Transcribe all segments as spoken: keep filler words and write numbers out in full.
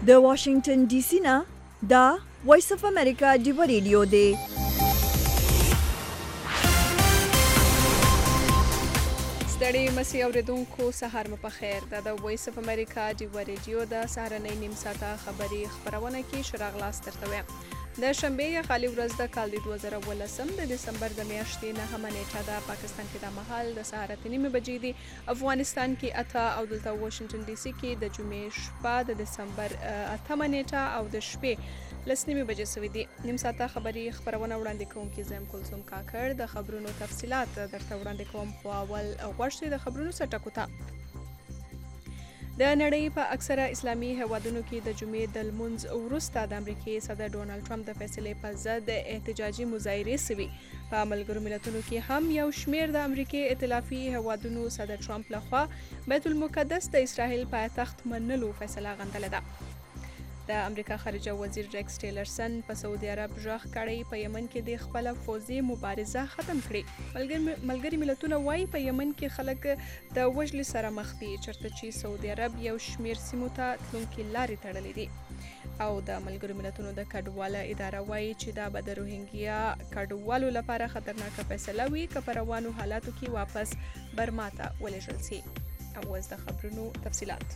د واشنگټن ډي سي نه دا وایس اف امریکا ډیو ریډیو دی. ستړي مسي اوریدونکو سهار مو په خیر. دا د وایس اف امریکا ډیو ریډیو د سهارنۍ نیم ساعته خبري خبرونه کې شراغ لاس ترته وي. د شنبه یا خالي ورځ د کال دوه زره ولسم د دسمبر د میاشتې نهمه نیټه د پاکستان کې د مهال د سهار اته نیمې بجې دي. افغانستان کې اته او دلته واشنگټن ډي سي کې د جمعې شپه د دسمبر اتمه نیټه او د شپې لس نیمې بجې سوي دي. نیم ساعته خبري خبرونه وړاندې کوونکي زم کلثوم کاکړ. د خبرونو تفصيلات درته وړاندې کوم. خو اول غوښتي د خبرونو سرټکو ته. د نړۍ په اکثره اسلامي هیوادونو کې د جمعې د لمونځ وروسته د امریکای صدر ډونالد ټرمپ د فیصلې په ضد احتجاجي مظاهرې سوي. په ملګرو ملتونو کې هم یو شمیر د امریکای ائتلافي هیوادونو صدر ټرمپ لخوا بیت المقدس د اسرائیل پایتخت منلو فیصله غندله ده. د امریکا خارجه وزیر ریکس ټیلرسن په سعودي عرب ژغ کړی په یمن کې د خپل فوزي مبارزه ختم کړي. ملګری ملتونه وایي په یمن کې خلک د وژل سره مخ دي چرته چې سعودي عرب یو شمیر سیمو ته تلونکي لارې تړلې دي. او د ملګرو ملتونو د کډواله اداره وایي چې دا به د روهینګیا کډوالو لپاره خطرناکه فیصله وي که په روانو حالاتو کې واپس برما ته ولېږل شي. او اوس د خبرونو تفصيلات.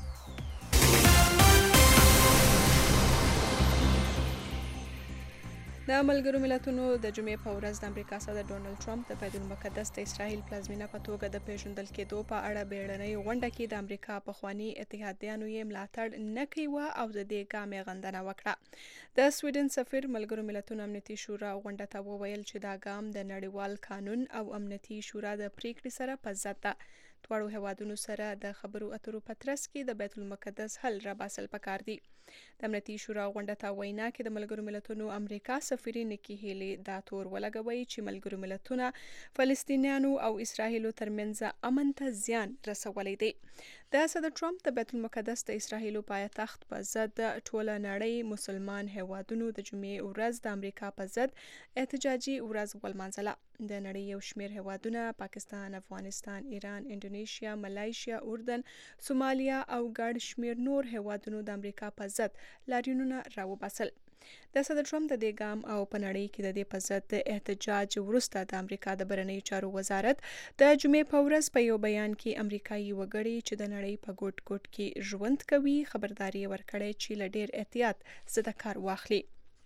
د ملګرو ملتونو د جمعې په ورځ د امریکا صدر ډونالد ټرمپ د بیت المقدس د اسرائیل پلازمینه په توګه د پیژندل کېدو په اړه بیړنۍ غونډه کې د امریکا پخواني اتحادیانو یې ملاتړ نه کوي او د دې ګام یې غندنه وکړه. د سویډن سفیر ملګرو ملتونو امنیتي شورا غونډه ته وویل چې دا ګام د نړیوال قانون او امنیتي شورا د پریکړې سره په ضد ده. دواړو هیوادونو سره د خبرو اترو په ترڅ کې د بیت المقدس حل راباسل پکار دي. د امنیتي شورا غونډه ته وینا کې د ملګرو ملتونو امریکا سفیر نیکی هیلی دا تور ولګوي چې ملګرو ملتونه فلسطینیانو او اسرائیلو ترمنځ امن ته زیان رسولی دی. د صدر ټرمپ د بیت المقدس د اسرائیلو پایتخت په ضد ټوله نړۍ مسلمان هیوادونو د جمعې ورځ د امریکا په ضد احتجاجي ورځ ولمانځله. د نړۍ یو شمیر هیوادونه پاکستان، افغانستان، ایران، انډونیشیا، ملایشیا، اردن، سومالیا او ګڼ شمیر نور هیوادونو د امریکا په ضد لاریونونه راوباسل. د صدر ټرمپ د دې ګام او په نړۍ کې د دې په ضد احتجاج وروسته د امریکا د بهرنیو چارو وزارت د جمعې په ورځ په یو بیان کې امریکایي وګړي چې د نړۍ په ګوټ ګوټ کې ژوند کوي خبرداري ورکړې چې له ډیر احتیاط څخه کار واخلي.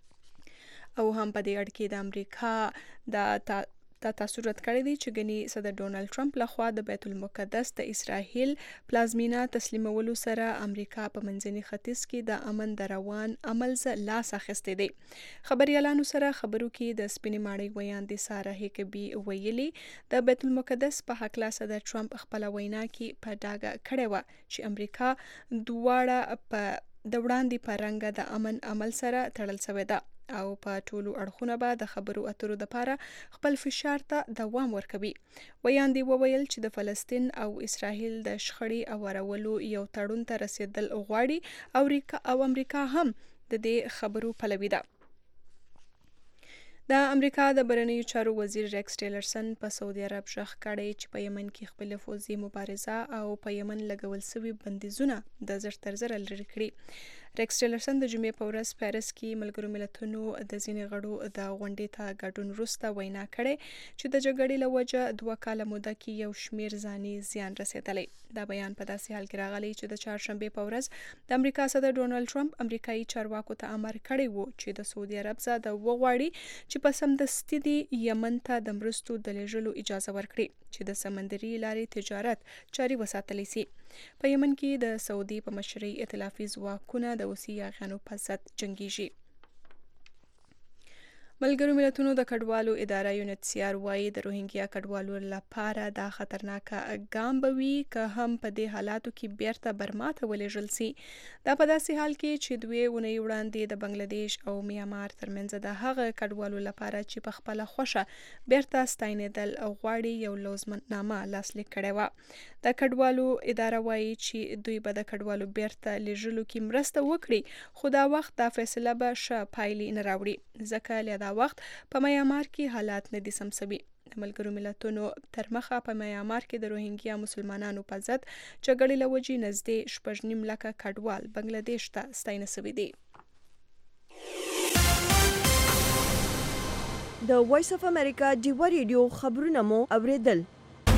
او هم په دې اړه کې د امریکا د دا تاسو رد کړی دی چې ګني صدر ډونالد ټرمپ لخوا د بیت المقدس د اسرائیل پلازمینه تسلیمولو سره امریکا په منځني ختیځ کې د امن د روان عمل ز لاس اخیستی دی. خبريالانو سره خبرو کې د سپینې ماڼۍ ویاندې ساره هیکبي ویلي د بیت المقدس په حق لا صدر ټرمپ خپل وینا کې په ډاګه کړی و چې امریکا دواړه په د وړاندې په رنګ د امن عمل سره تړل شوی ده او په ټولو اړخونو به د خبرو اترو لپاره خپل فشار ته دوام ورکوي. ویاندې وویل چې د فلسطین او اسرائیل د شخړې اورولو یو تړون ته رسیدل غواړي او امریکا هم د دې خبرو پلوي ده. د امریکا د بهرنیو چارو وزیر ریکس ټیلرسن په سعودي عرب ژغ کړی چې په یمن کې خپل فوزي مبارزه او په یمن لګول سوي بندیزونه د زر تر زر لري کړی. ریکس ټیلرسن د جمعې په ورځ پیرس کې ملګرو ملتونو د ځینې غړو د غونډې ته ګډون وروسته وینا کړې چې د جګړې له وجه دوه کاله موده کې یو شمیر ځاني زیان رسېدلی. دا بیان په داسې حال کې راغلی چې د چهارشنبې په ورځ د امریکا صدر ډونالد ټرمپ امریکایي چارواکو ته امر کړی و چې د سعودي عرب څخه وغواړي چې په سمدستي د یمن ته د مرستو د لېږلو اجازه ورکړي چې د سمندري لارې تجارت جاري وساتلی شي. په یمن کې د سعودي په مشرۍ ائتلافي ځواکونه د وسیع یاغیانو په ضد جنګیږي. ملګرو ملتونو د کډوالو اداره یونیسیار وایي د روهینګیا کډوالو لپاره دا خطرناکه ګام به وي که هم په دې حالاتو کې بیرته برما ته ولېږل شي. دا په داسې حال کې چې دوی اونۍ وړاندې د بنگلادیش او میانمار ترمنځ د هغه کډوالو لپاره چې په خپله خوښه بیرته ستاینېدل غواړي یو لوزمنامه لاسلیک کړې وه. د کډوالو اداره وایي چې دوی به د کډوالو بیرته لېږلو کې مرسته وکړي خو دا وخت دا فیصله به ښه پایلې نه راوړي ځکه له دا وخت په میانمار کې حالات نه دي سم سوي. د ملګرو ملتونو تر مخه په میانمار کې د روهینګیا مسلمانانو په ضد جګړې له وجې نږدې شپږ نیم لکه کډوال بنګلادیش ته ستاینه شوي دي. د وایس اف امریکا ډیوا ریډیو خبرونه مو اوریدل.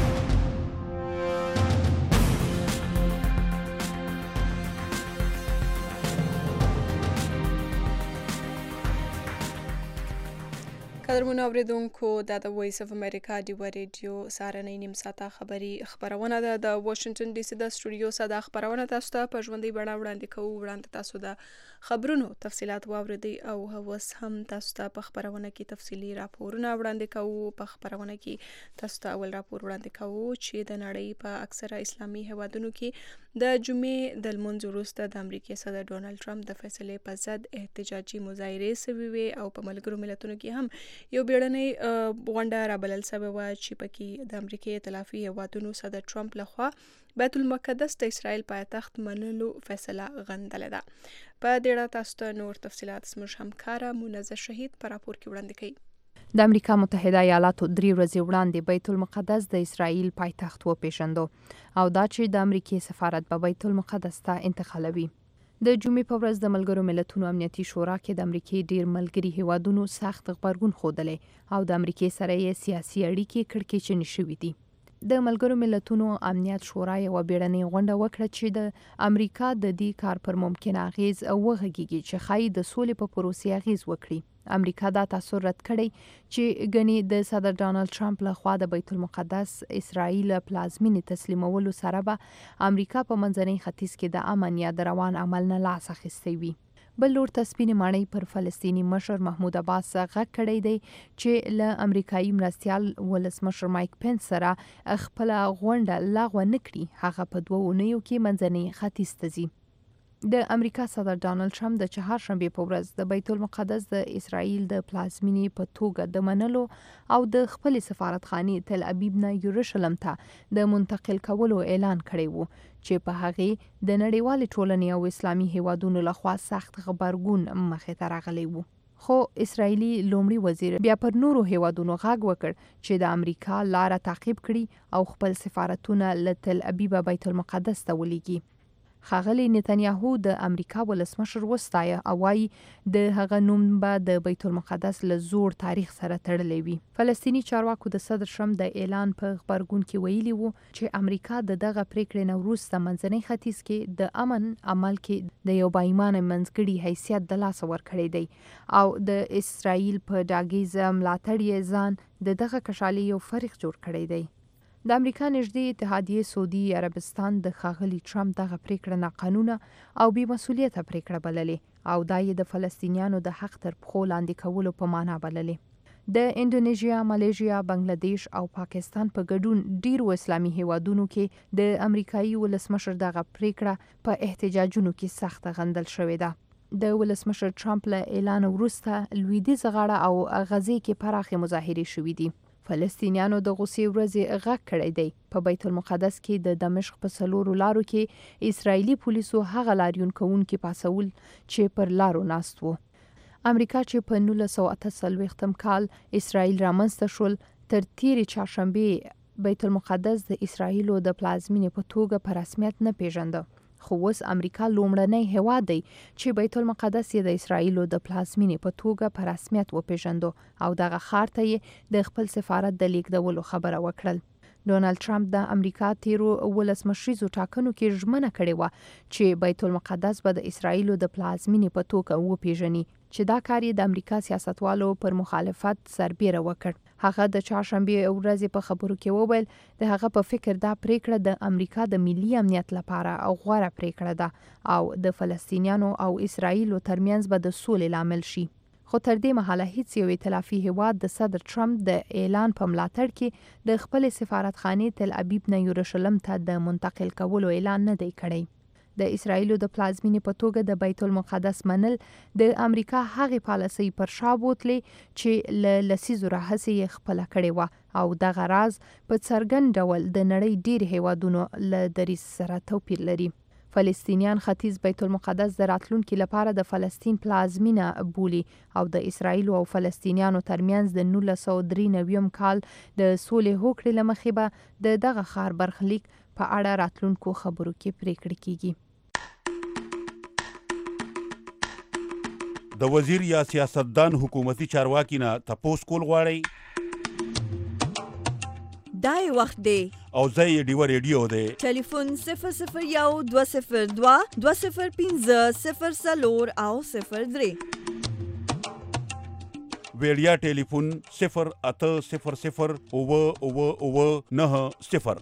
قدرمنو اوریدونکو دا د وایس اف امریکا ډیوا ریډیو سهارنۍ نیم ساعته خبري خبرونه ده د واشنگټن ډي سي د سټوډیو څخه د خبرونه تاسو ته په ژوندۍ بڼه وړاندې کوو. وړاندې تاسو د خبرونو تفصيلات واوریدئ او اوس هم تاسو ته په خبرونه کې تفصيلي راپورونه وړاندې کوو. په خبرونه کې تاسو ته اول راپور وړاندې کوو چې د نړۍ په اکثره اسلامي هیوادونو کې د جمعې د لمونځ وروسته د امریکای صدر ډونالد ټرمپ د فیصلې په ضد احتجاجي مظاهرې شوې وې او په ملګرو ملتونو کې هم یو بیړنۍ غونډه رابلل شوې وه چې پکې د امریکای ائتلافي هیوادونو صدر ټرمپ لخوا بیت المقدس د اسرائیل پایتخت منلو فیصله غندلې ده. په دې اړه تاسو ته نور تفصيلات زموږ همکاره منزه شهید په راپور کې وړاندې کوي. د امریکا متحده ایالاتو درې ورځې وړاندې بیت المقدس د اسرائیل پایتخت وپیژندو او دا چې د امریکای سفارت په بیت المقدس ته انتقالوي. د جمعې په ورځ د ملګرو ملتونو امنیتي شورا کې د امریکای ډیر ملګري هیوادونو سخت غبرګون ښودلی او د امریکای سره یې سیاسي اړیکې کړکېچنې شوې دي. د ملګرو ملتونو امنیت شورا یوه بیړنۍ غونډه وکړه چې د امریکا د دې کار پر ممکن اغیز وغږیږي چې ښایي د سولې په پروسې اغیز وکړي. امریکا دا تاثر رد کړی چې ګنې د صدر ډانلډ ټرمپ لخوا د بیت المقدس اسرائیل پلازمینې تسلیمولو سره به امریکا په منځني ختیځ کې د امن یا د روان عمل نه لاس اخیستی وي. بل لور ته سپینې ماڼۍ پر فلسطیني مشر محمود عباس غږ کړی دی چې له امریکایي مرستیال ولسمشر مایک پنس سره خپله غونډه لغوه نه کړي. هغه په دوه اونیو کې منځني ختیځ ته ځي. د امریکا صدر ډانلډ ټرمپ د چهارشنبې په ورځ د بیت المقدس د اسرائیل د پلازمینې په توګه د منلو او د خپل سفارتخانې تل ابیب نه یروشلم ته د منتقل کولو اعلان کړی وو چې په هغې د نړیوالې ټولنې او اسلامي هیوادونو لخوا سخت غبرګون مخې ته راغلی وو. خو اسرائیلي لومړي وزیر بیا پر نورو هیوادونو غږ وکړ چې د امریکا لاره تعقیب کړي او خپل سفارتونه له تل ابیب بیت المقدس ته ولیږي. ښاغلی نتنیاهو د امریکا ولسمشر وستایه او وایي د هغه نوم به د بیت المقدس له زوړ تاریخ سره تړلی وي. فلسطیني چارواکو د صدر ټرمپ د اعلان په غبرګون کې ویلي وو چې امریکا د دغه پریکړې نه وروسته منځني ختیځ کې د امن عمل کې د یو باایمانه منځګړي حیثیت د لاسه ورکړی دی او د اسرائیل په ډاګیزه ملاتړ یې ځان د دغه کشالي یو فریق جوړ کړی دی. د امریکا نږدې اتحادیې سعودي عربستان د ښاغلي ټرمپ دغه پریکړه ناقانونه او بې مسؤلیته پریکړه بللې او دا یې د فلسطینیانو د حق تر پښو لاندې کولو په معنا بللې. د انډونیژیا، مالیزیا، بنگلاديش او پاکستان په ګډون ډیرو اسلامي هیوادونو کې د امریکایي ولسمشر دغه پریکړه په احتجاجونو کې سخت غندل شوې ده. د ولسمشر ټرمپ له اعلان وروسته لویدیځ غاړه او غزې کې پراخې مظاهرې شوې دي. فلسطینیانو د غوسې ورځې غږ کړی دی. په بیت المقدس کې د دمشق په څلورو لارو کې اسرائیلي پولیسو هغه لاریون کوونکي پاسول چې پر لارو ناست وو. امریکا چې په نولس سوه اته څلوېښتم کال اسرائیل رامنځته شول تر تیرې چهارشنبې بیت المقدس د اسرائیلو د پلازمینې په توګه په رسمیت نه پیژنده. خو اوس امریکا لومړنی هیواد دی چې بیت المقدس یې د اسرائیلو د پلازمینې په توګه په رسمیت وپیژندو او دغه ښار ته یې د خپل سفارت د لیږدولو خبره وکړل. ډونالد ټرمپ د امریکا تیرو ولسمشریزو ټاکنو کې ژمنه کړې وه چې بیت المقدس به د اسرائیلو د پلازمینې په توګه وپیژني چې دا کار یې د امریکا سیاستوالو پر مخالفت سربیره وکړ. هغه د چهارشنبې ورځې په خبرو کې وویل د هغه په فکر دا پریکړه د امریکا د ملي امنیت لپاره غوره پریکړه ده او د فلسطینیانو او اسرائیلو ترمنځ به د سولې لامل شي. خو تر دې مهاله هیڅ یو ائتلافي هیواد د صدر ټرمپ د اعلان په ملاتړ کې د خپل سفارتخانې تل ابیب نه یروشلم ته د منتقل کولو اعلان نه دی کړی. د اسرائیلو د پلازمینې په توګه د بیت المقدس منل د امریکا هغې پالیسۍ پر شا بوتلې چې له لسیزو راهیسې یې خپله کړې وه او دغه راز په څرګند ډول د نړۍ ډېر هیوادونو له دریځ سره توپیر لري. فلسطینیان ختیځ بیت المقدس د راتلونکي لپاره د فلسطین پلازمینه بولي او د اسرایل او فلسطینیانو ترمنځ د نولس سوه درې نوي کال د سولې هوکړې له مخې به د دغه ښار برخلیک په اړه راتلونکو خبرو کې پریکړه کیږي. د وزیر یا سیاستدان حکومتي چارواکي نه تپوس کول غواړئ؟ دای وخت دی او زه یې ډیوه ریډیو دی. ټلیفون صفر صفر یو دوه صفر دوه دوه صفر پنځه صفر څلور او صفر درې. ویډیا ټلیفون صفر اته صفر صفر اوه اوه اوه نه صفر.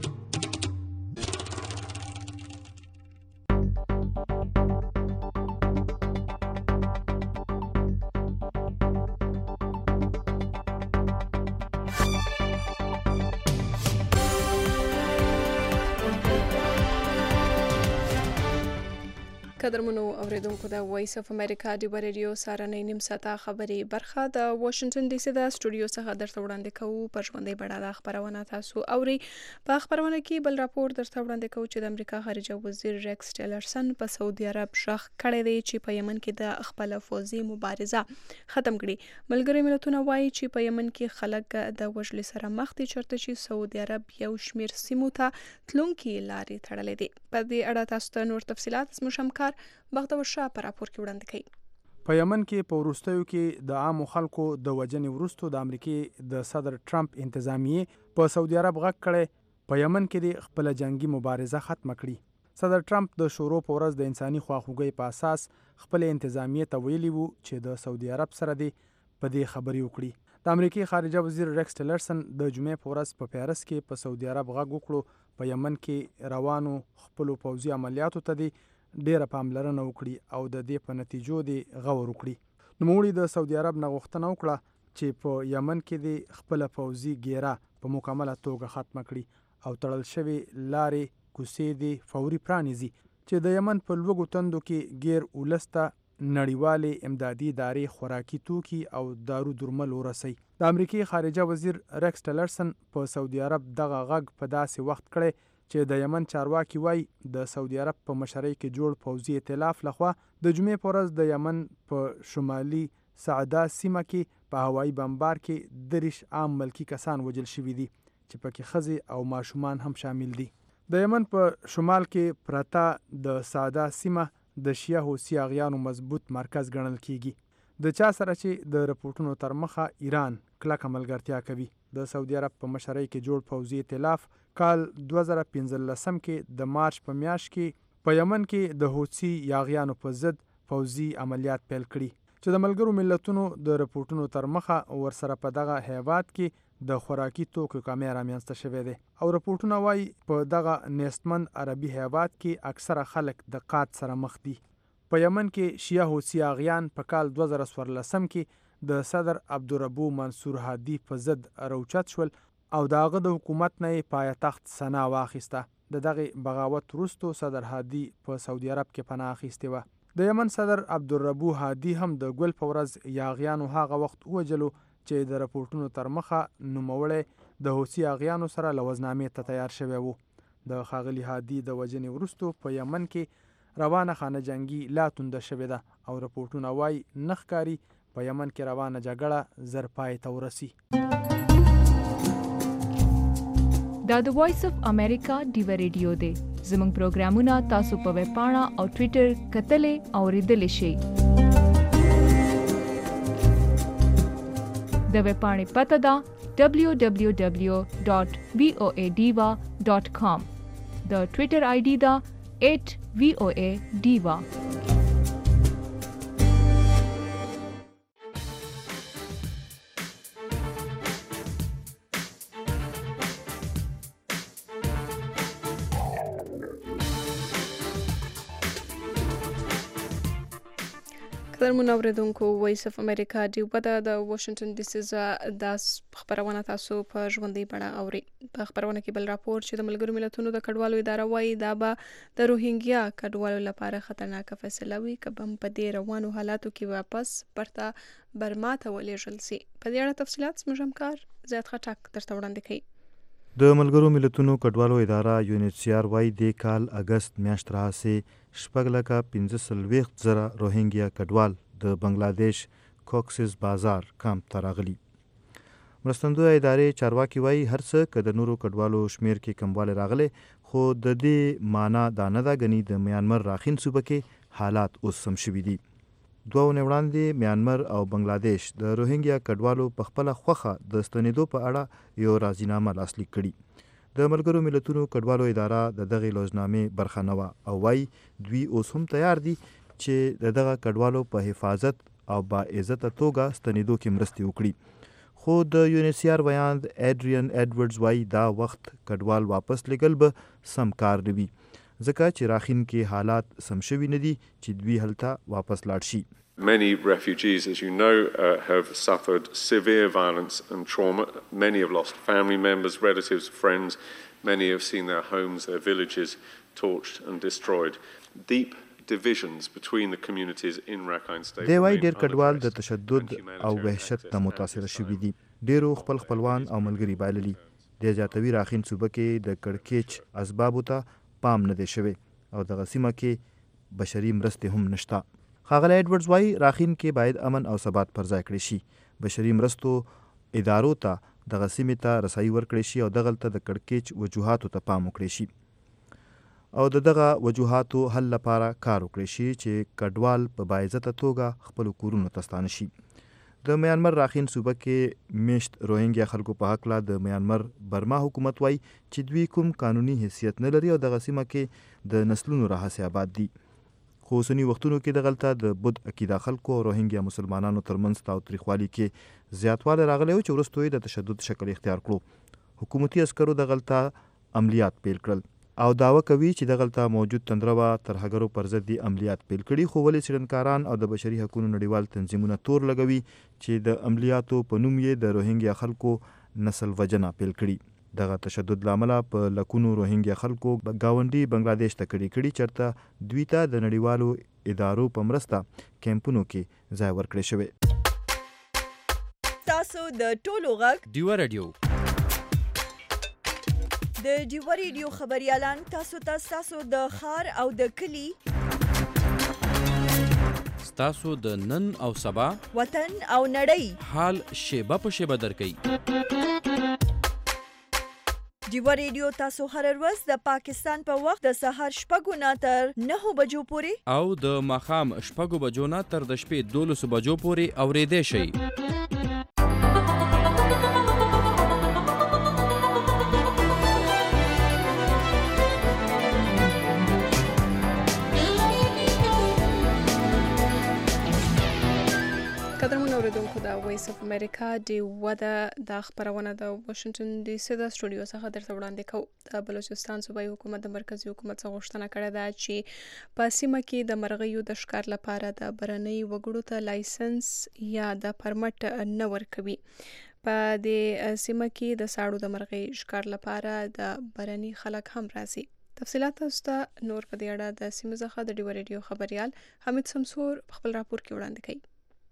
قدرمنو اوریدونکو د وایس اف امریکا د ریډیو سارنۍ نیم ساعته خبري برخه د واشنگټن ډي سي د سټوډیو څخه درته وړاندې کوو. پر ژوندۍ بڼه د خبرونه تاسو اوري. په خبرونه کې بل راپور درته وړاندې کوو چې د امریکا خارجه وزیر ریکس ټیلرسن په سعودي عرب شخ کړی دی چې په یمن کې د خپل فوزي مبارزه ختم کړي. ملګري ملتونه وایي چې په یمن کې خلک د وژل سره مخ دي چرته چې سعودي عرب یو شمیر سیمو ته تلونکي لارې تړلې دي. په دې اړه تاسو ته نور تفصيلات زموږ همکار بختور شاه پر راپور کې وړاندې کړي. په یمن کې په وروستیو کې د عامو خلکو د وژنې وروسته د امریکای د صدر ټرمپ انتظامیه په سعودي عرب غږ کړي په یمن کې د خپل جنگي مبارزه ختم کړي. صدر ټرمپ د شورو په ورځ د انساني خواخوږۍ په اساس خپل انتظامیه ته ویلي وو چې د سعودي عرب سره دی په دې خبرې وکړي. د امریکای خارجه وزیر ریکس ټیلرسن د جمعې په ورځ په پیرس کې په سعودي عرب غږ وکړو په یمن کې روانو خپل پوځي عملیاتو ته دی ډیره پاملرنه وکړي او د دې په نتیجو دی غور وکړي. نوموړي د سعودي عرب نه غوښتنه وکړه چې په یمن کې د خپل پوځي ګیره په مکمله توګه ختمه کړي او تړل شوی لارې کوڅې دی فوري پرانیزي چې د یمن په لوګو تندو کې غیر ولسته نړیوالې امدادي ادارې خوراکي توکي او دارو درمل ورسي. د امریکای خارجه وزیر ریکس ټیلرسن په سعودي عرب دغه غږ په داسې وخت کړی چې د یمن چارواکي وای د سعودي عرب په مشرۍ کې جوړ پوځي ائتلاف لخوا د جمعې په ورځ د یمن په شمالي سعده سیمه کې په هوایي بمبار کې دریش عام ملکی کسان وژل شوي دي چې پکې ښځې او ماشومان هم شامل دي. د یمن په شمال کې پرته د سعده سیمه د شیعه حوثي اغیانو مضبوط مرکز ګڼل کیږي. د چا سره چې د رپورټونو تر مخه ایران کلکه ملګرتیا کوي. د سعودي عرب په مشرۍ کې جوړ پوځي ائتلاف کال دوه زره پنځلسم کې د مارچ په میاشت کې په یمن کې د حوثي یاغیانو په ضد پوځي عملیات پیل کړي چې د ملګرو ملتونو د رپورټونو تر مخه ورسره په دغه هیواد کې د خوراکي توکو کمی رامنځته شوی دی او رپورټونه وایي په دغه نیستمن عربي هیواد کې اکثره خلک د قحط سره مخ دي. په یمن کې شیعه حوثي یاغیان په کال دوه زره څوارلسم کې د صدر عبدالربو منصور هادي په ضد راوچت شول او داغه د حکومت نه پایتخت سنا واخیسته. د دغه بغاوت وروسته صدر هادي په سعودي عرب کې پناه اخیستې وه. د یمن صدر عبدالربو هادي هم د ګل په ورځ یاغیانو هغه وخت ووجلو چې د رپورټونو تر مخه نوموړی د حوثي یاغیانو سره لوزنامې ته تیار شوی وو. د ښاغلي هادي د وژنې وروسته په یمن کې روانه خانه جنگي لا تونده شوې ده او رپورټونه وایي نه ښکاري په یمن کې روانه جګړه زر پای ته ورسي. دا د وایس اف امریکا ډیو ریډیو دی. زموږ پروګرامونه تاسو په ویب پاڼه او ټوئیټر کتلې او ریډلې شئ. د ویب پاڼې پته ده دبلیو دبلیو دبلیو ډاٹ وی او ای ډیوا ډاٹ کام. د ټوئیټر آی ډي ده ایٹ وی او ای ډیوا. قدرمن اوریدونکو وایس اف امریکا ډیو په د واشنگټن ډي سي د خبرونه تاسو په ژوندۍ بڼه اوري. په خبرونه کې بل راپور چې د ملګرو ملتونو د کډوالو اداره وایي دا به د روهینګیا کډوالو لپاره خطرناکه فیصله وي که به په دې روانو حالاتو کې واپس پرته برما ته ولېږل سي. په دې اړه تفصیلات زموږ همکار زیات خټک درته وړاندې کوي. د ملګرو ملتونو کډوالو اداره یونیسیار وايي د کال اگست میاشت راهیسې شپږ لکه پنځه څلوېښت زره روهینګیا کډوال د بنگلادیش کوکسز بازار کامپ ته راغلي. مرستندویه ادارې چارواکي وایي هر څه که د نورو کډوالو شمیر کې کموالی راغلی خو د دې معنا دا نه ده ګنې د میانمر راخین صوبه کې حالات اوس سم شوي دي. دوه اونۍ وړاندې میانمر او بنگلادیش د روهینګیا کډوالو په خپله خوښه د ستنېدو په اړه یو راضینامه لاسلیک کړي. د ملګرو ملتونو کډوالو اداره د دغې لوزنامې برخه نه وه او وایي دوی اوس هم تیار دي چې د دغه کډوالو په حفاظت او با عزته توګه ستنېدو کې مرستې وکړي. خو د یونیسیار ویاند ایډریان ایډورډز وایي دا وخت کډوال واپس لګل به سم کار نه وي ځکه چې راخین کې حالات سم شوي نه دي چې دوی هلته واپس لاړ شي. Many refugees, as you know, uh, have suffered severe violence and trauma. Many have lost family members, relatives, friends. Many have seen their homes, their villages torched and destroyed. Deep divisions between the communities in Rakhine State. دی وايي ډېر کډوال د تشدد او وحشت ته متاثره شوي دي. ډېرو خپل خپلوان او ملګري بایللي. د زیاتوي راخین صوبه کې د کړکېچ اسبابو ته پام نه دی شوی او دغه سیمه کې بشري مرستې هم نشته. ښاغلی ایډورډز وایي راخین کې باید امن او ثبات پر ځای کړی شي. بشري مرستو ادارو ته دغه سیمې ته رسایي ورکړی شي او دغلته د کړکېچ وجوهاتو ته پام وکړی شي او د دغه وجوهاتو حل لپاره کار وکړی شي چې کډوال په باعزته توګه خپلو کورونو ته ستانه شي. د میانمر راخین صوبه کې میشت روهینګیا خلکو په هکله د میانمر برما حکومت وایي چې دوی کوم قانوني حیثیت نه لري او دغه سیمه کې د نسلونو راهیسې آباد دي. خو اوسني وختونو کې دغلته د بود عقیده خلکو او روهینګیا مسلمانانو ترمنځ تاوتریخوالي کې زیاتوالی راغلی و چې وروسته یې د تشدد شکل اختیار کړو. حکومتي عسکرو دغلته عملیات پیل کړل او دعوه کوي چې دغلته موجود تندربه ترهګرو پر ضد عملیات پیل کړي خو ولې څېړنکاران او د بشري حقوقو نړیوال تنظیمونه تور لګوي چې د عملیاتو په نوم یې د روهینګیا خلکو نسل وژنه پیل کړي. دغه تشدد له امله په لکونو روهینګیا خلکو ګاونډي بنگلادیش ته کډې کړي چېرته دوی ته د نړیوالو ادارو په مرسته کیمپونو کې ځای ورکړی شوی. تاسو د ټولو غږ ډیوه رادیو د ډیوه ریډیو خبریالان تاسو ته ستاسو د ښار او د کلي ستاسو د نن او سبا وطن او نړۍ حال شیبه په شیبه درکوي. ډیوه ریډیو تاسو هر ورځ د پاکستان په وخت د سهار شپږو نه تر نهو بجو پورې او د ماښام شپږو بجو نه تر د شپې دولسو بجو پورې اورېدی شئ. قدرمن اوریدونکو د وایس اف امریکا ډیوه ده د خبرونه د واشنگټن ډي سي د سټوډیو څخه درته وړاندې کوو. د بلوچستان صوبایي حکومت د مرکزي حکومت څخه غوښتنه کړې ده چې په سیمه کې د مرغیو د ښکار لپاره د بهرنۍ وګړو ته لایسنس یا د پرمټ نه ورکوي. په دې سیمه کې د ساړو د مرغۍ ښکار لپاره د بهرني خلک هم راځي. تفصیلات تاسو ته نور په دې اړه د سیمې څخه د ډیوه ریډیو خبریال حمید سمسور په خپل راپور کې وړاندې کوي.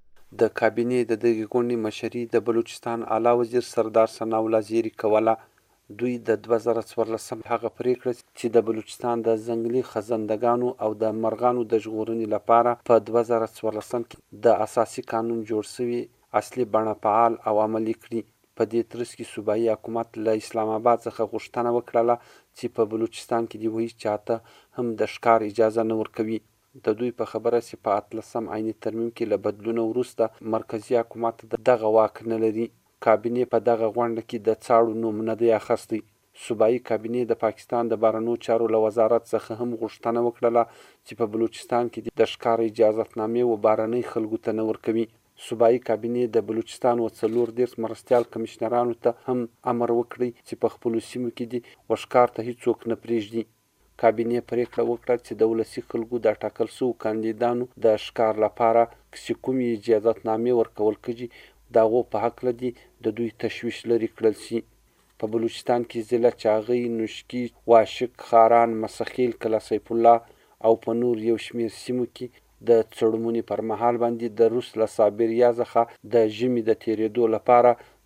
د کابینې د دغې غونډې مشري د بلوچستان اعلی وزیر سردار ثناءالله زیري کوله. دوی د دوه زره څوارلسم هغه پریکړه چې د بلوچستان د ځنګلي خزندګانو او د مرغانو د ژغورنې لپاره په دوه زره څوارلسم کې د اساسي قانون جوړ شوي اصلي بڼه فعال او عملي کړي. په دې ترڅ کې صوبایي حکومت له اسلام آباد څخه غوښتنه وکړله چې په بلوچستان کې د وایي چاته هم د ښکار اجازه نه ورکوي. د دوی په خبره چې په اتلسم عیني ترمیم کې له بدلونه وروسته مرکزي حکومت دغه واک نه لري. کابینې په دغه غونډه کې د څاړو نوم نه دی اخیستی. صوبایي کابینې د پاکستان د بهرنیو چارو له وزارت څخه هم غوښتنه وکړله چې په بلوچستان کې د ښکار اجازتنامې و بهرنۍ خلکو ته نه ورکوي. صوبایي کابینې د بلوچستان و څلور دېرش مرستیال کمشنرانو ته هم امر وکړی چې په خپلو سیمو کې دې و ښکار ته هیڅوک نه پرېږدي. کابینې پریکړه وکړه چې د ولسي خلکو د ټاکل شوو کاندیدانو د ښکار لپاره چې کومې اجازتنامې ورکول کېږي د هغو په هکله دې د دوی تشویش لرې کړل شي. په بلوچستان کې ضلع چاغۍ، نوشکي، واشک، خاران، مسخیل، کلا سیف الله او په نور یو شمېر سیمو کې د څړمونې پر مهال باندې د روس له سایبریا څخه د ژمي د تېرېدو لپاره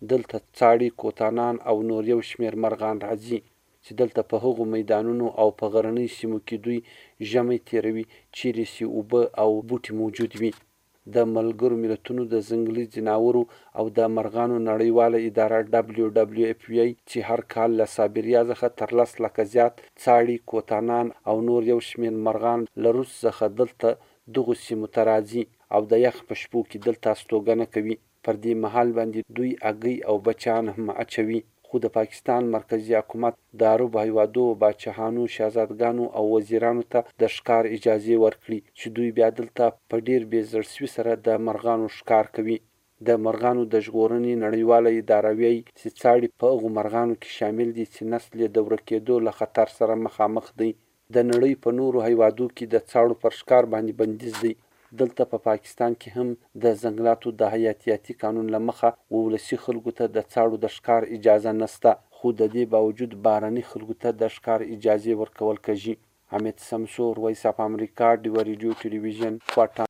دلته څاړي، کوتانان او نور یو شمېر مرغان راځي چې دلته په هغو میدانونو او په غرنۍ سیمو کې دوی ژمی تیروي چیرې چې اوبه او بوټي موجود وي. د ملګرو ملتونو د ځنګلي ځناورو او د مرغانو نړیواله اداره ډبلیو ډبلیو اف وایي چې هر کال له سایبریا څخه تر لس لکه زیات څاړي، کوتانان او نور یو شمېر مرغان له روس څخه دلته دغو سیمو ته راځي او د یخ په شپو کې دلته استوګنه کوي. پر دې مهال باندې دوی هګۍ او بچیان هم اچوي. خو د پاکستان مرکزي حکومت د عربو هیوادو باچهانو، شهزادګانو او وزیرانو ته د ښکار اجازې ورکړي چې دوی بیا دلته په ډیر بې زړسوي سره د مرغانو ښکار کوي. د مرغانو د ژغورنې نړیواله اداره وایي چې څاړي په هغو مرغانو کې شامل دي چې نسل یې د ورکېدو له خطر سره مخامخ دی. د نړۍ په نورو هیوادو کې د څاړو پر ښکار باندې بندیز دی. دلته په پا پاکستان کې هم د ځنګلاتو د حیاتیاتي قانون له مخه ولسي خلکو ته د څاړو د ښکار اجازه نشته، خو د دې باوجود بهرني خلکو ته د ښکار اجازې ورکول کېږي. حمید سمسور، وایس اف امریکا، ډیوه ریډیو ټلویزیون، کوټه.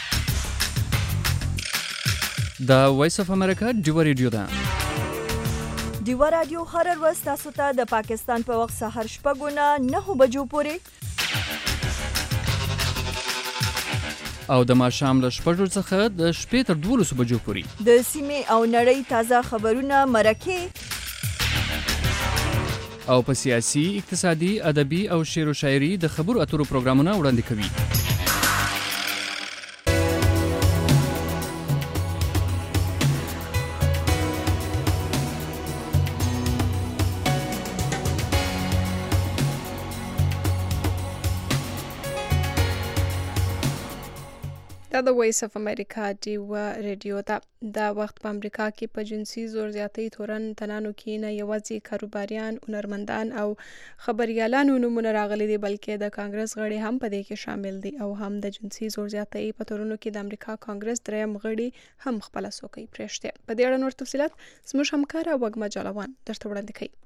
د وایس اف امریکا ډیوه ریډیو ده. ډیوه رادیو هر ورځ تاسو ته د پاکستان په وخت سهار شپږ نه نهه بجو پورې او د ماښام له شپږو څخه د شپې تر دولسو بجو پورې د سیمې او نړۍ تازه خبرونه، مرکې او په سیاسي، اقتصادي، ادبي او شعر و شاعري د خبرو اترو پروګرامونه وړاندې کوي. دا د وایس اف امریکا ډیوه ریډیو ده. دا وخت په امریکا کې په جنسي زور زیاتۍ تورن تنانو کې نه یوازې کاروباریان، هنرمندان او خبریالانو نومونه راغلي دي، بلکې د کانګرس غړي هم په دې کې شامل دي او هم د جنسي زور زیاتۍ په تورنو کې د امریکا کانګرس دریم غړي هم خپله څوکۍ پرېښتې. په دې اړه نور تفصیلات زموږ همکاره وږمه جالوان درته وړاندې کوي.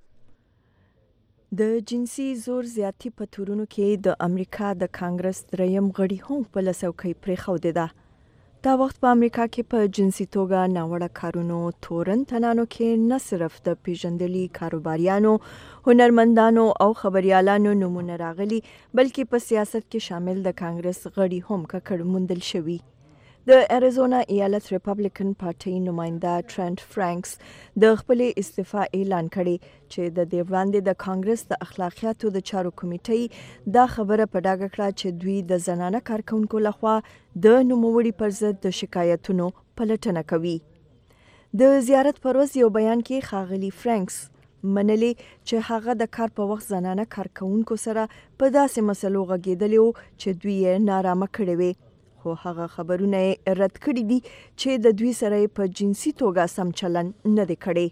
د جنسي زور زیاتی په تورونو کې د امریکا د کانګرس دریم غړي هم خپل څوکۍ پرېښودې ده. دا وخت په امریکا کې په جنسي توګه ناوړه کارونو تورن تنانو کې نه صرف د پیژندلي کاروباریانو، هنرمندانو او خبریالانو نومونه راغلي، بلکې په سیاست کې شامل د کانګرس غړي هم ککړ موندل شوي. د اریزونا ایالت ریپبلیکن پارټۍ نماینده ټرنټ فرانکس د خپلې استعفا اعلان کړی چې د دې وړاندې د کانګرس د اخلاقیاتو د چارو کمیټې دا خبره په ډاګه کړه چې دوی د زنانه کارکونکو لخوا د نوموړي پر ضد د شکایتونو پلټنه کوي. د زیارت پر ورځ یو بیان کې ښاغلي فرانکس منلي چې هغه د کار په وخت زنانه کارکونکو سره په داسې مسلو غږېدلی و چې دوی یې نارامه کړې وې، خو هغه خبرونه یې رد کړي دي چې د دوی سره په جنسي توګه سم چلن نه دی کړی.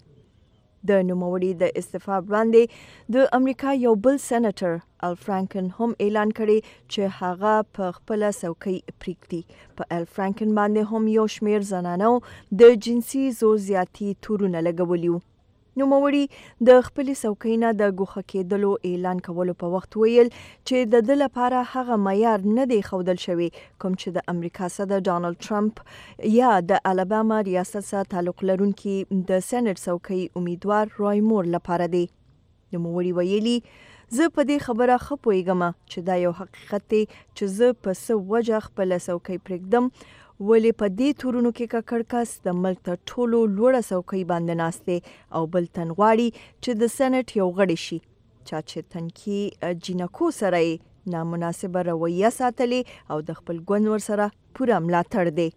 د نوموړي د استعفا وړاندې د امریکا یو بل سېنیټر ال فرانکن هم اعلان کړی چې هغه په خپله څوکۍ پرېږدي. په ال فرانکن باندې هم یو شمېر زنانو د جنسي زور زیاتي تورونه لګولي وو. نوموړي د خپلې څوکۍ نه د ګوښه کېدلو اعلان کولو په وخت ویل چې د ده لپاره هغه معیار نه دی ښودل شوی کوم چې د امریکا صدر ډانلډ ټرمپ یا د الاباما ریاست سره تعلق لرونکي د سېنیټ څوکۍ امیدوار روی مور لپاره دی. نوموړي ویلي زه په دې خبره ښه پوهېږم چې دا یو حقیقت دی چې زه په څه وجه خپله څوکۍ پرېږدم، ولې په دې تورونو کې ککړ کس د ملک تر ټولو لوړه څوکۍ باندې ناست دی او بل تن غواړي چې د سېنیټ یو غړی شي، چا چې تنکي جینکو سره یې نامناسبه رویه ساتلې او د خپل ګوند ورسره پوره ملاتړ دی.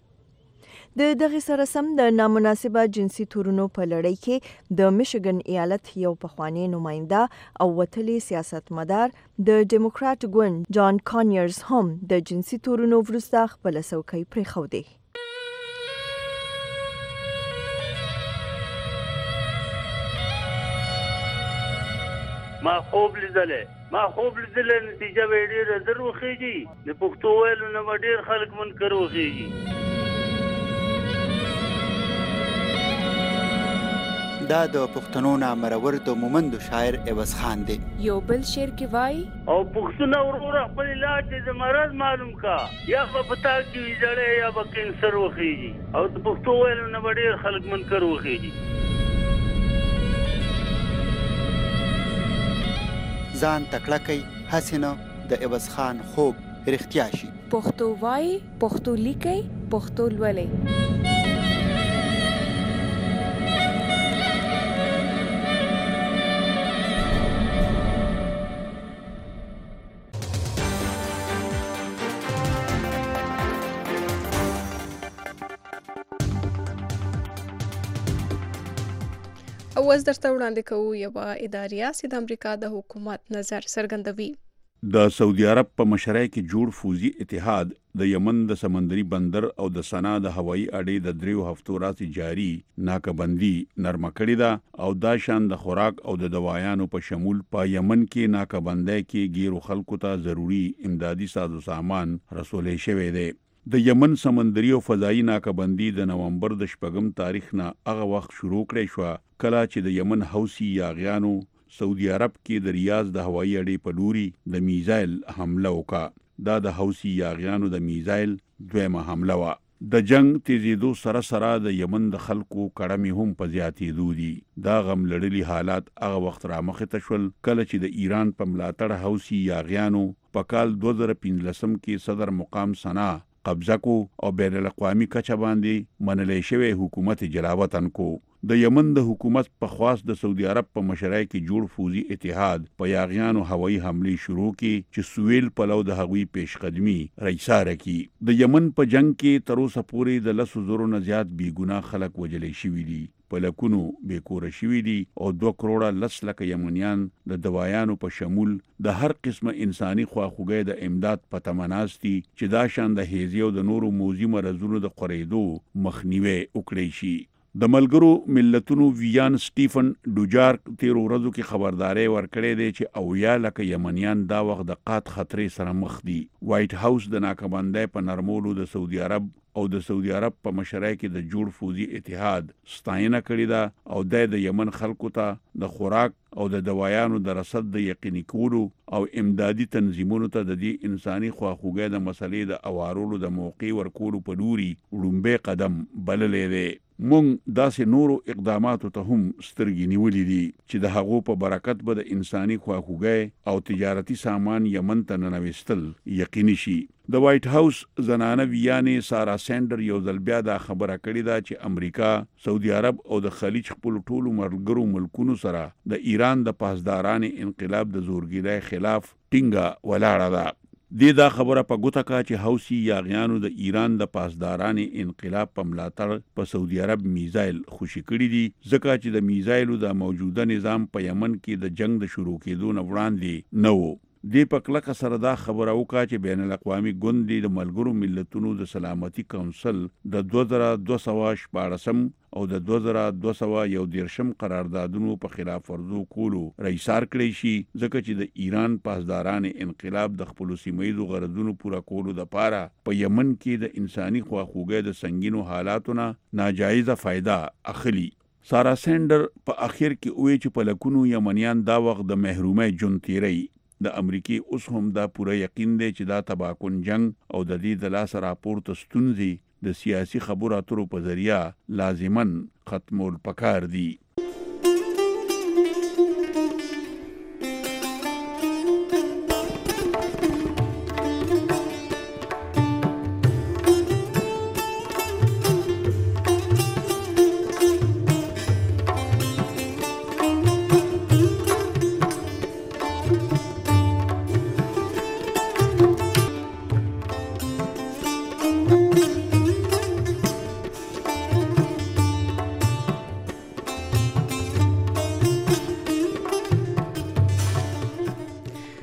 د دغې سره سم د نامناسبه جنسي تورونو په لړۍ کې د میشیګن ایالت یو پخوانی نماینده او وتلی سیاستمدار د ډیموکرات ګوند جان کانیرز هم د جنسي تورونو وروسته خپله څوکۍ پرېښودې. ما خوب لیدلې ما خوب لیدلې نتیجه به ډېره زر وخېږي، د پښتو ویلو نه به ډېر خلک منکر وخېږي. دا د پښتنو نامرور د مومندو شاعر عوض خان دی. یو بل شعر کې وایي او پښتون وروره خپل علاج د مرض معلوم کا، یا په پتا کې ویځړې یا په کینسر وخیږي، او د پښتو ویلو نه ډېر خلک منکر وخیږي. ځان تکړه کوي هسې نه د عوض خان خوب رښتیا شي. پښتو وایي، پښتو لیکي، پښتو لولي. اوس درته وړاندې کوو یوه اداریه چې د امریکا د حکومت نظر څرګندوي. د سعودي عرب په مشرۍ کې جوړ فوزي اتحاد د یمن د سمندري بندر او د سنا د هوایي اډې د دریو هفتو راځي جاری ناکبندي نرمه کړې ده او دا شان د خوراک او د دوايانو په شمول په یمن کې ناکبندۍ کې غیرو خلکو ته ضروری امدادي سازو سامان رسولې شوی دی. د یمن سمندري او فضایي ناکبندي د نومبر د شپږم تاریخ نه هغه وخت شروع کړې شو کله چې د یمن حوثي یاغیانو سعودي عرب کې د ریاض د هوایي اډې په لوري د میزایل حمله وکړه. دا د حوثي یاغیانو د میزایل دویمه حمله وه. د جنگ تیزیدو سره سره د یمن د خلکو کړمې هم په زیاتېدو دي. دا غم لړلي حالات هغه وخت رامخې ته شول کله چې د ایران په ملاتړ حوثي یاغیانو په کال دوه زره پنځلسم کې صدر مقام سنا قبضه کو او بین الاقوامي کچه باندې منلې شوی حکومت جلاوطن کو. د یمن د حکومت په خواست د سعودي عرب په مشرۍ کې جوړ فوزي اتحاد په یاغیانو هوایي حملې شروع کړي چې سویل پلو د هغوی پیشقدمي رئیساره کی. د یمن په جنگ کې تر اوسه پورې د لسو زرو نه زیات بې ګناه خلک وژلې شوي دي، په لکونو بې کوره شوي دي او دوه کروړه لس لکه یمنیان د دوايانو په شمول د هر قسمه انساني خواخوږۍ د امداد په تمه ناست دي چې دا شان د هیزې او د نورو موذي مرضونو د خورېدو مخنیوی وکړی شي. د ملګرو ملتونو ویان سټیفن ډوجارک تیر ورځو کې خبرداري ورکړې دی چې اویا لکه یمنیان دا وخت د قات خطرې سره مخ دي. وایټ هاوس د ناکبندۍ په نرمولو د سعودي عرب او د سعودي عرب په مشرۍ کې د جوړ فوزي اتحاد ستاینه کړې ده او د یمن خلکو ته د خوراک او د دوايانو د رسد د یقیني کولو او امدادي تنظیمونو ته د دې انساني خواخوږۍ د مسلې د اوارولو د موقع ورکولو په لوري وړومبی قدم بللې دی. مونږ داسې نورو اقداماتو ته هم سترګې نیولې دي چې د هغو په برکت به د انساني خواخوږۍ او تجارتي سامان یمن ته ننویستل یقیني شي. د وایټ هاوس زنانه ویانې سارا سینډر یو ځل بیا دا خبره کړې ده چې امریکا، سعودي عرب او د خلیج خپل ټولو ملګرو ملکونو سره د ایران د پاسداران انقلاب د زورګیرۍ خلاف ټینګه ولاړه ده. دې دا خبره په ګوته کا چې حوثي یاغیانو د ایران د پاسداران انقلاب په ملاتړ په سعودي عرب میزایل خوشي کړي دي، ځکه چې د میزایلو د موجوده نظام په یمن کې د جنگ د شروع کېدو نه وړاندې نه وو. دې په کلکه سره دا خبره وکړه چې بین الاقوامي ګوند د ملګرو ملتونو د سلامتي کونسل د دوه زره دوه سوه شپاړسم او د دوه زره دوه سوه یو دېرشم قراردادونو په خلاف ورزو کولو رئیسار کړی شي، ځکه چې د ایران پاسداران انقلاب د خپلو سیمهییزو غرضونو پوره کولو دپاره په یمن کې د انساني خواخوږۍ د سنګینو حالاتو نه ناجایزه فایده اخلي. سارا سینډر په اخر کې وویل چې په لکونو یمنیان دا وخت د محرومۍ ژوند تیری. د امریکای اوس هم دا پوره یقین دی چې دا تباکن جنگ او د دې د لاسه راپورته ستونزې د سیاسي خبرو اترو په ذریعہ لازماً ختمول پکار دي.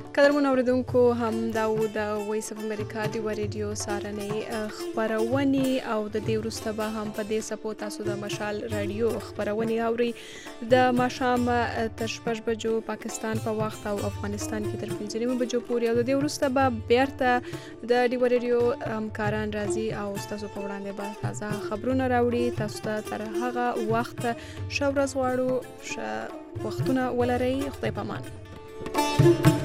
قدرمن اوریدونکو هم دا و د وایس اف امریکا دی ریډیو سارنې خبرونې او د دې وروسته به هم په دې سپو تاسو د مشال رادیو خبرونې اوري د ماښام تر شپږ بجو پاکستان په وخت او افغانستان کې تر پنځه نیمو بجو پورې او د دې وروسته به بیرته د دی ریډیو همکاران راځي او تاسو په وړاندې به تازه خبرونه راوړي. تاسو ته تر هغه وخت ښه ورځ غواړو، ښه وختونه ولرئ. خدای پامان.